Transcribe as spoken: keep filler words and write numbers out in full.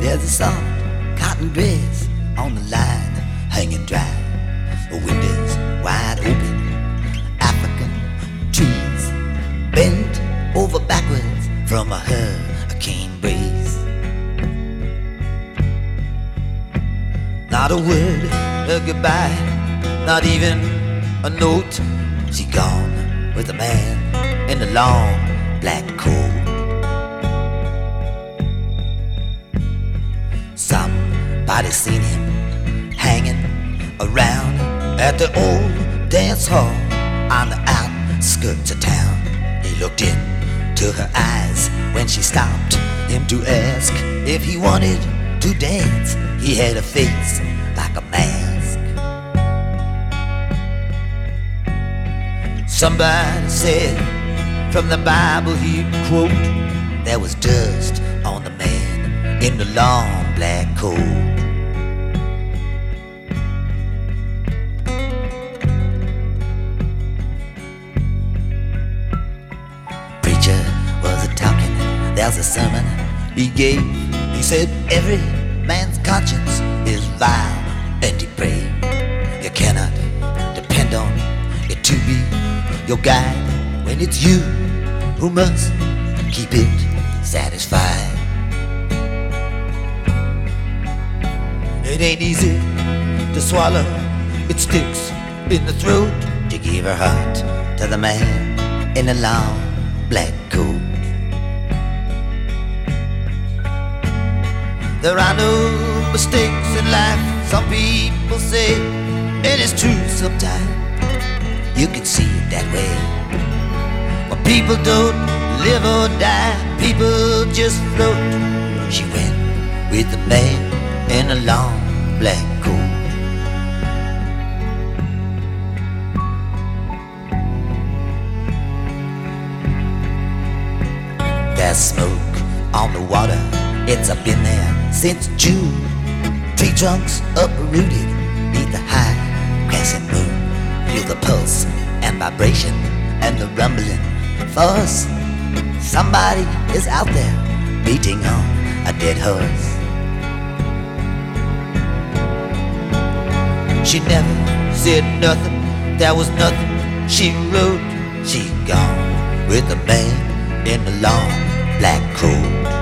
There's a soft cotton dress on the line, hanging dry. The windows wide open, African trees bent over backwards from a hurricane breeze. Not a word of goodbye, not even a note. She gone with a man in the long black coat. Somebody seen him hanging around at the old dance hall on the outskirts of town. He looked into her eyes when she stopped him to ask if he wanted to dance. He had a face like a mask. Somebody said from the Bible he'd quote, there was dust on the man in the long black coat. Preacher was a-talking, there's a sermon he gave. He said every man's conscience is vile and depraved. You cannot depend on it to be your guide when it's you who must keep it satisfied. It ain't easy to swallow, it sticks in the throat to give her heart to the man in the long black coat. There are no mistakes in life, some people say, and it's true sometimes. You can see it that way. Well, people don't live or die, people just float. She went with the man in a long black coat. There's smoke on the water, it's up in there since June. Tree trunks uprooted neath the high crescent moon. Feel the pulse and vibration and the rumbling force. Somebody is out there beating on a dead horse. She never said nothing, there was nothing she wrote. She gone with the man in the long black coat.